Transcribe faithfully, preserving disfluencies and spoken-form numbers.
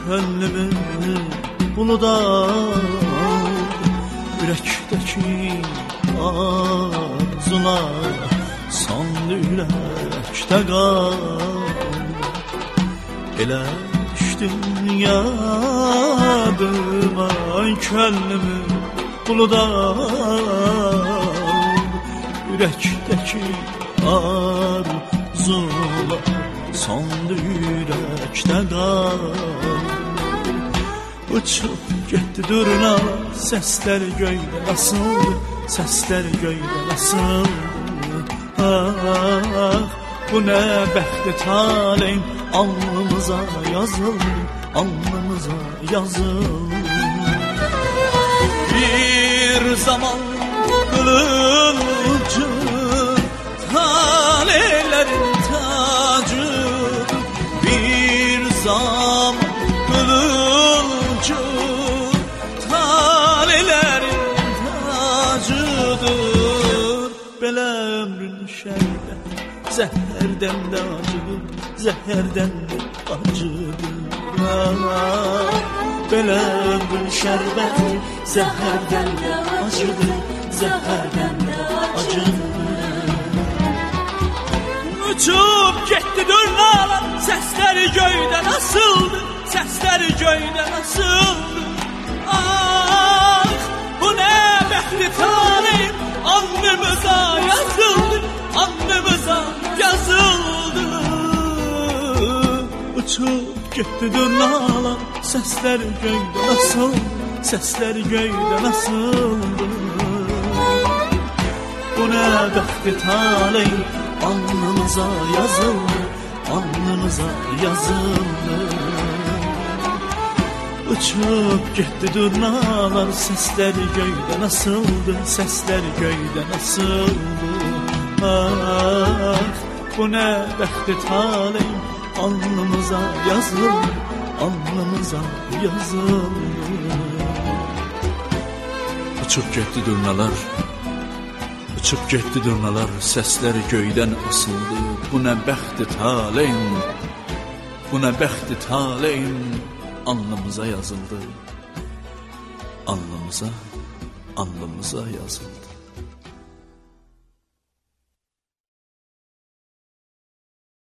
könlümü buluda, ürəkdəki arzular sandı ürəkdə qal. Elə düşdün yadıma könlümü buluda, ürəkdəki arzular sandı ürəkdə qal. Uçup getdi durnalar, səslər göydə nasıldı, səslər göydə nasıldı. Ah, bu nə bəxti taleyim, alnımıza yazıldı, alnımıza yazıldı. Bir zaman kılıncı, taleylerin tacı, bir zaman kılıncı, taleylerin tacıdır. Belə ömrün şərbət, zəhərdən də acıdır, zəhərdən də acıdır. Belə ömrün şərbət, zəhərdən də acıdır, zəhərdən də acıdır. Uçup getdi durnalar, səsləri göydə nasıldı, səsləri göydə nasıldı. Ah, bu nə bəxti taleyim, alnımıza yazıldı, alnımıza yazıldı. Uçup getdi durnalar, səsləri göydə nasıldı, səsləri göydə nasıldı. Bu nə bəxti taleyim, alnımıza yazıldı, alnımıza yazıldı. Uçup getdi durnalar, səsləri göydə nasıldı, səsləri göydə nasıldı. Ah, bu nə bəxti taleyim, alnımıza yazıldı, alnımıza yazıldı. Uçup getdi durnalar, uçup getdi durnalar, səsləri göydən asıldı. Bu nə bəxti taleyim, bu nə bəxti taleyim, alnımıza yazıldı, alnımıza, alnımıza yazıldı.